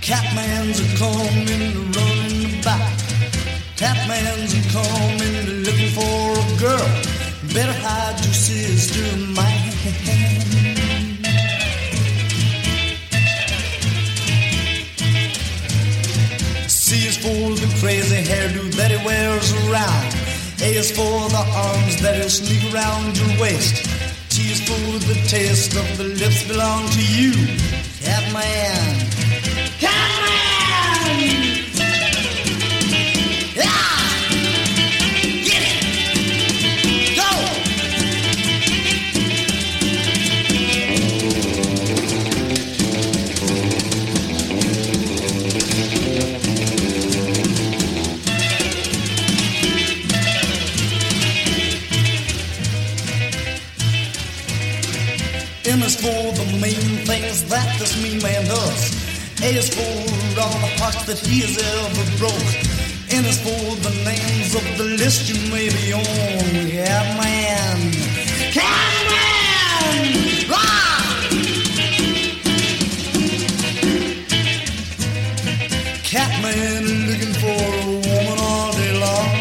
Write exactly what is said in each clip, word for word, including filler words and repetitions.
Catman's a coming, running back. Catman's a coming, looking for a girl. Better hide your sister, man. C is for the crazy hairdo that he wears around. A is for the arms that he'll sneak around your waist. T is for the taste of the lips belong to you. Catman. Catman! Yeah! Get it! Go! M is for the main things that this mean man does. A is for all the hearts that he has ever broke. N is for the names of the list you may be on. Catman. Catman! Rock! Catman looking for a woman all day long.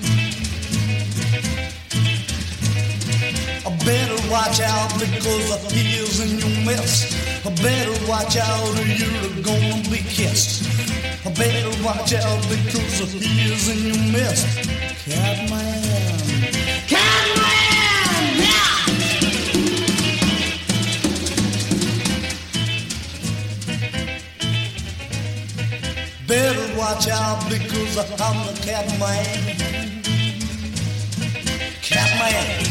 I better watch out because he is in your mess. I better watch out or you're gonna be kissed. I better watch out because he is in your mess. Catman. Catman! Yeah! Better watch out because I'm the Catman. Catman.